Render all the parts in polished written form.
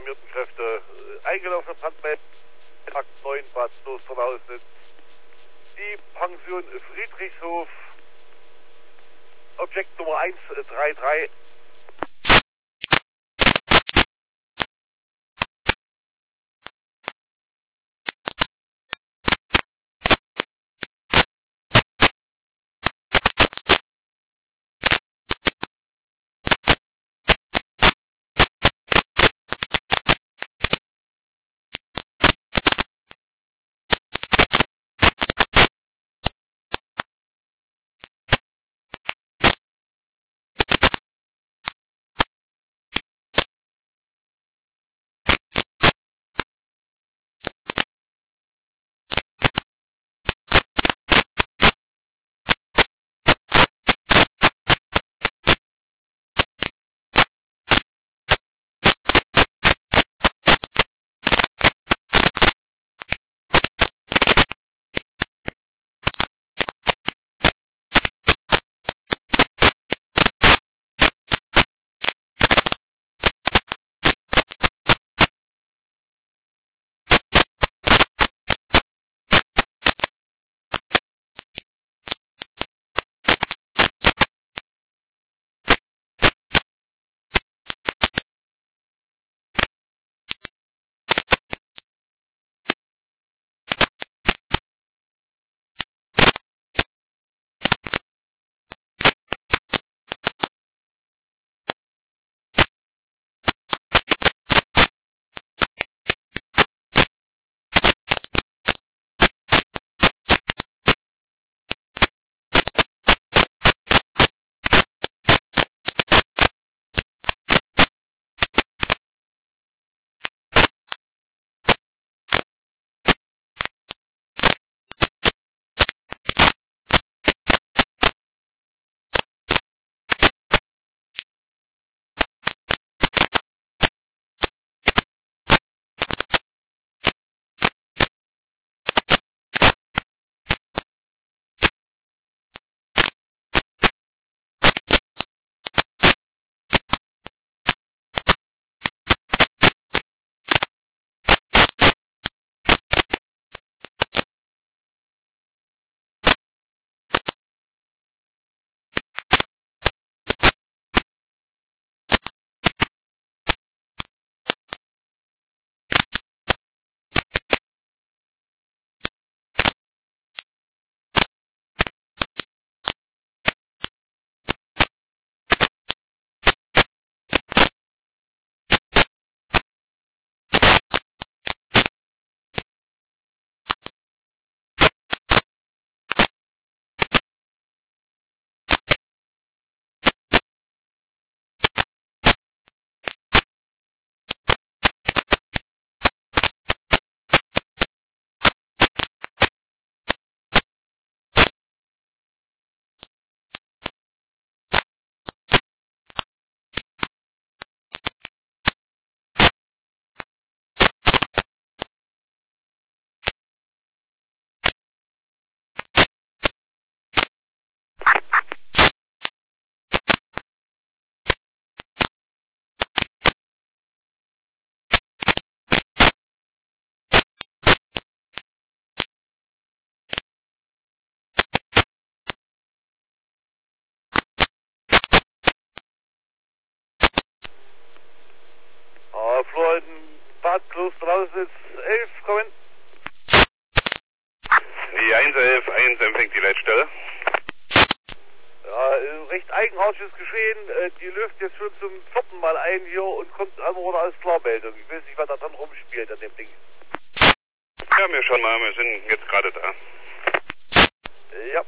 alarmierten Kräfte. Eingelaufene Brandmelden, Takt 9, Bad Klosterlausnitz. Die Pension Friedrichshof, Objekt Nummer 133. Flor in Bad Klosterlausnitz 11, kommen. Die 111 empfängt die Leitstelle. Ja, recht eigenartiges Geschehen. Die läuft jetzt schon zum 4. Mal ein hier und kommt Anrufer als Klarmeldung. Ich weiß nicht, was da dran rumspielt an dem Ding. Ja, wir schauen mal, wir sind jetzt gerade da. Ja.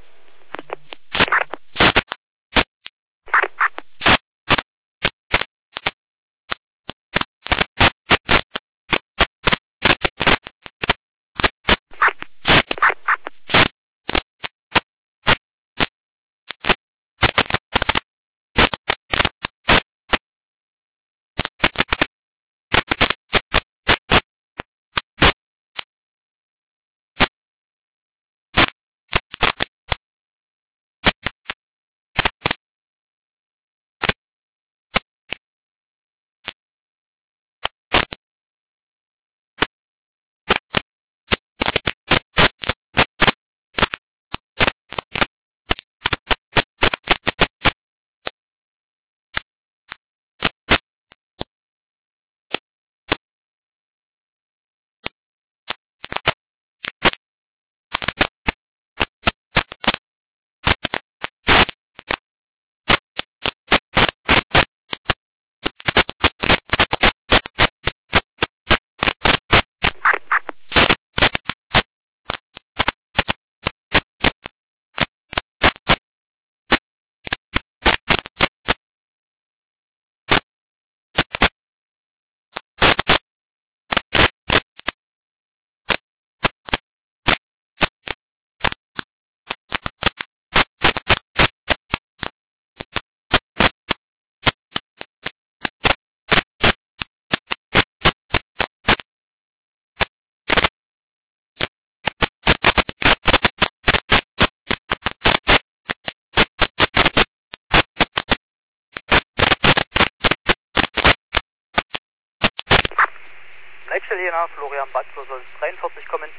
Lechsel Jena, Florian Bad soll 43 kommen.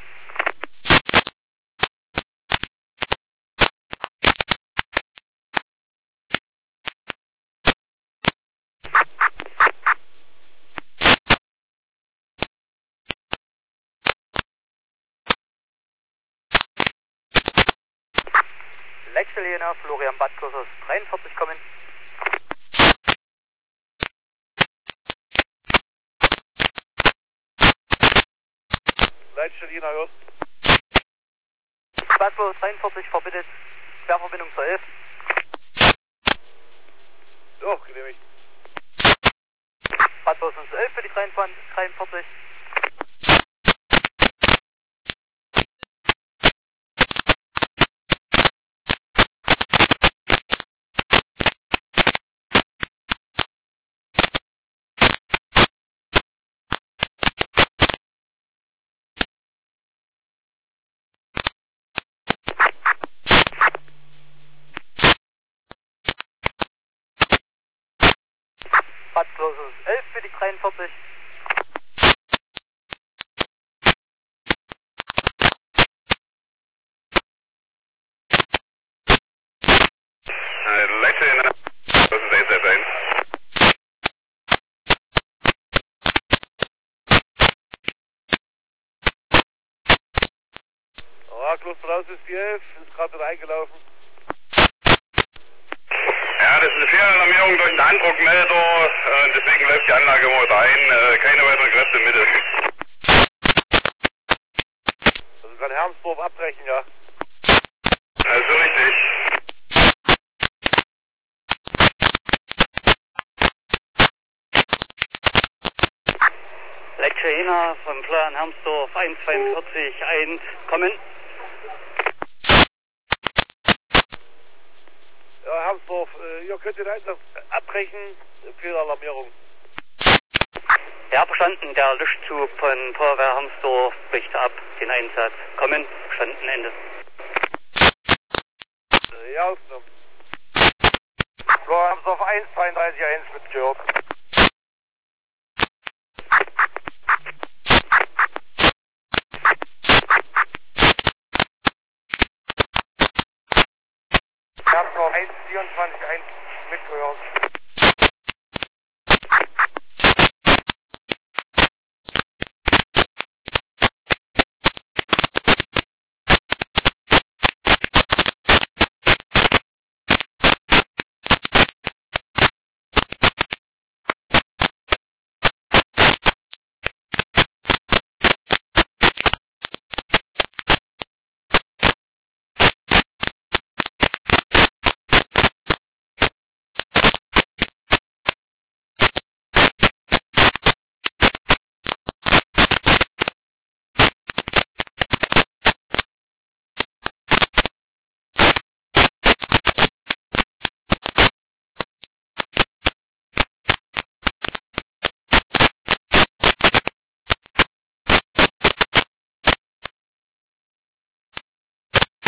Lechsel Jena, Florian Bad soll 43 kommen. Leitstelle Jena hört. Bad 43 verbindet, Querverbindung zur 11. Ja, genehmigt. Bad 11 für die 43. Bad 11 für die 43. Leute, das ist 111. Ja, Klosterhaus ist die 11, ist gerade wieder eingelaufen. Ja, das ist eine Fehlalarmierung durch den Andruckmelder, deswegen läuft die Anlage immer wieder ein, keine weiteren Kräfte im Mittel. Also kann Hermsdorf abbrechen, ja. Das ist so richtig. Lechsel Jena vom Plan Hermsdorf 142 1 kommen. Ja, Hermsdorf, ihr könnt den Einsatz abbrechen, Fehlalarmierung. Ja, verstanden, der Löschzug von Feuerwehr Hermsdorf bricht ab, den Einsatz kommen, verstanden, Ende. Ja, ausgenommen. Flor Hermsdorf 1, 32 1 mitgehört. Hermsdorf 1, 24 1 mitgehört.